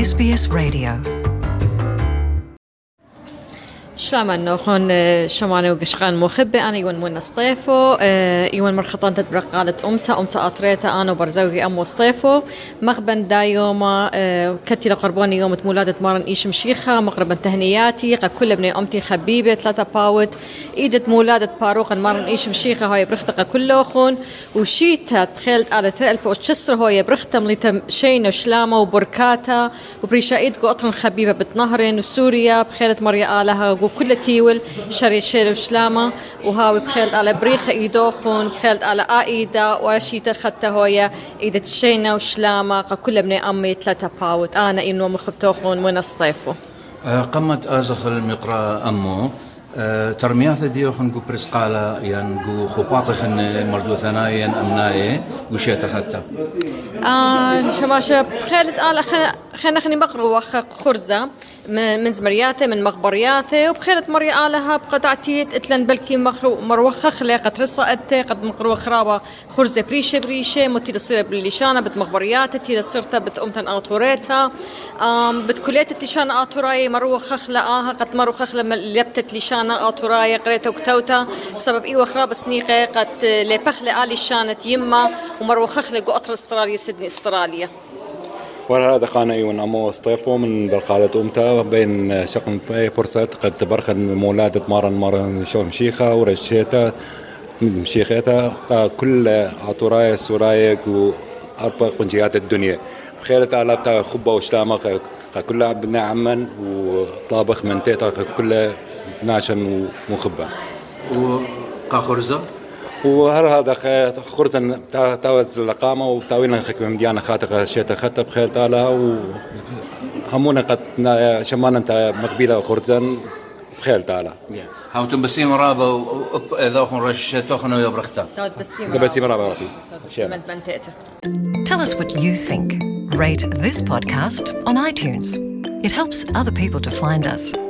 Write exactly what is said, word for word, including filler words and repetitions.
إس بي إس Radio. شلامن نوخون شمانه وقشقان مخبة أنا يوان من صطيفو يوان مرخطان تدبرق قالت أمتا أمتا أطريتا أنا وبرزوغي أم وصطيفو مغبن دا يوم كتي لقرباني يوم مولادة مارن إيش مشيخة مقربا تهنياتي قا كل ابني أمتي خبيبة ثلاثة باوت إيدة مولادة باروقا مارن إيش مشيخة هاي برختقا كلوخون وشيتها بخيلت على ترقل وشسر هاي برختم لتم شين وشلامة وبركاتا وبريشايد قطرن خبيبة بتنهرن وسوريا بخيلت مريا آلها وكل تيول شري شيل وشلامة وهاوي بخيلت على بريخة إيدوخون بخيلت على آيدا ورشيت خدتها هويا إيدة الشينة وشلامة كل ابن أمي ثلاثة باوت أنا إنه مخبتوخون من الصيفو قمت أزخ المقرأ أمو ترميات ديوخن جو برسقالة ين جو خباطخن مردو ثنايا أمناي وشيت خدتها آه شماشة بخيلت على خن خن خني بقرأ وخ خرزة من زمرياته من مخبرياته وبخيلت مريا آلها بقطعتيت اتلن بلكي مخرو مروخ خلق قد رصقته قد مقرو خرابة خرزة بريشة بريشة متي تصير بالليشانة بتمخبرياته تي صرتها بتقومتن آطوريتها بتكليت الليشانة آطوراي مروخ خلقاها قد مروخ خلق لبتت ليشانة آطوراي قريته وكتوتا بسبب إيوه خراب سنيقة قد لبخلة آلي شانة يما ومروخ خلق قطر استراليا سيدني استراليا وهذا قانا ايون امو صطيفو من برقالة امتا بين شقن فرصة قد برخن مولادة مارن مارن شو مشيخة ورشيتا مشيخيتا كل عطورايا سورايا واربع قنجيات الدنيا بخيرة على بتاع خبة وشلامة كلها بنا عمن وطابخ من تيتا كلها ناشن ومخبة وقاخرزة وهذا خرزن تاوز القامة وتاوينا خك مديانة خاطر شيء خطة بخير تعالى وهمونا قد شمانا تا مقبلة خرزن بخير تعالى. هاو تبسيم رابا إذا خن رش تخنو يبرختا. تبسيم رابا ربي. Tell us what you think. Rate this podcast on iTunes. It helps other people to find us.